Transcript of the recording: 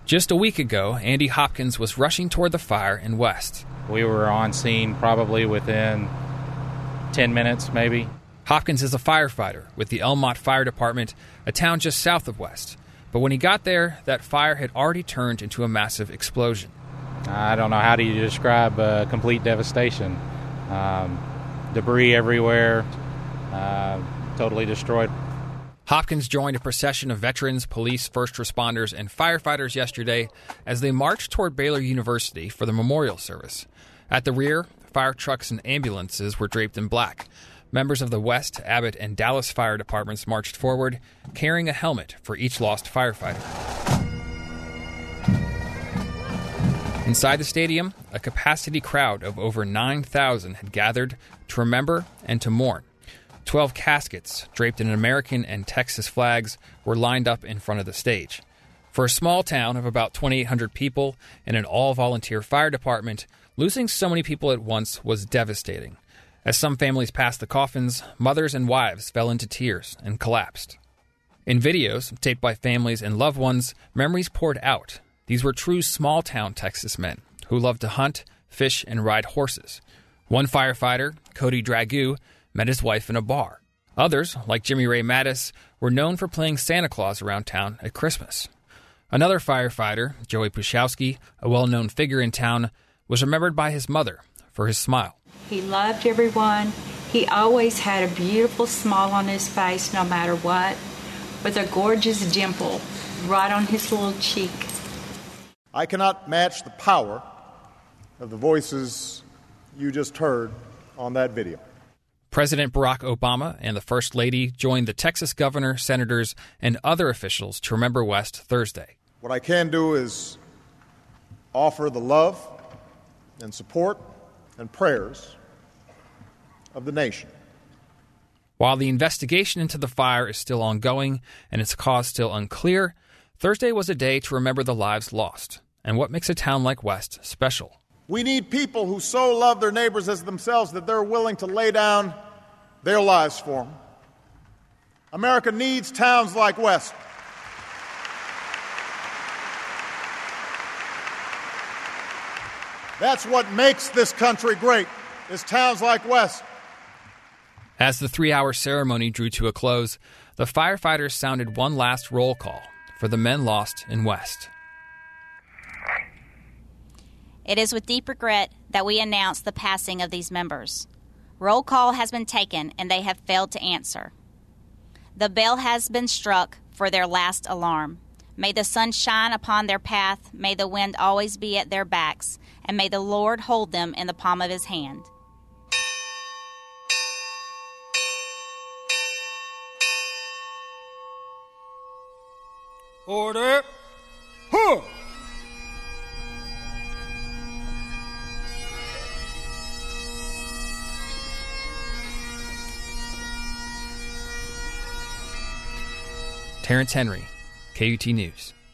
Just a week ago, Andy Hopkins was rushing toward the fire in West. We were on scene probably within 10 minutes, maybe. Hopkins is a firefighter with the Elmont Fire Department, a town just south of West. But when he got there, that fire had already turned into a massive explosion. I don't know, how do you describe complete devastation? Debris everywhere, totally destroyed. Hopkins joined a procession of veterans, police, first responders, and firefighters yesterday as they marched toward Baylor University for the memorial service. At the rear, fire trucks and ambulances were draped in black. Members of the West, Abbott, and Dallas fire departments marched forward, carrying a helmet for each lost firefighter. Inside the stadium, a capacity crowd of over 9,000 had gathered to remember and to mourn. 12 caskets, draped in American and Texas flags, were lined up in front of the stage. For a small town of about 2,800 people and an all-volunteer fire department, losing so many people at once was devastating. As some families passed the coffins, mothers and wives fell into tears and collapsed. In videos, taped by families and loved ones, memories poured out. These were true small-town Texas men who loved to hunt, fish, and ride horses. One firefighter, Cody Dragoo, met his wife in a bar. Others, like Jimmy Ray Mattis, were known for playing Santa Claus around town at Christmas. Another firefighter, Joey Puszkowski, a well-known figure in town, was remembered by his mother for his smile. He loved everyone. He always had a beautiful smile on his face no matter what, with a gorgeous dimple right on his little cheek. I cannot match the power of the voices you just heard on that video. President Barack Obama and the First Lady joined the Texas governor, senators, and other officials to remember West Thursday. What I can do is offer the love and support and prayers of the nation. While the investigation into the fire is still ongoing and its cause still unclear, Thursday was a day to remember the lives lost and what makes a town like West special. We need people who so love their neighbors as themselves that they're willing to lay down their lives for them. America needs towns like West. That's what makes this country great, is towns like West. As the 3-hour ceremony drew to a close, the firefighters sounded one last roll call for the men lost in West. It is with deep regret that we announce the passing of these members. Roll call has been taken, and they have failed to answer. The bell has been struck for their last alarm. May the sun shine upon their path, may the wind always be at their backs, and may the Lord hold them in the palm of his hand. Order. Huh. Terrence Henry, KUT News.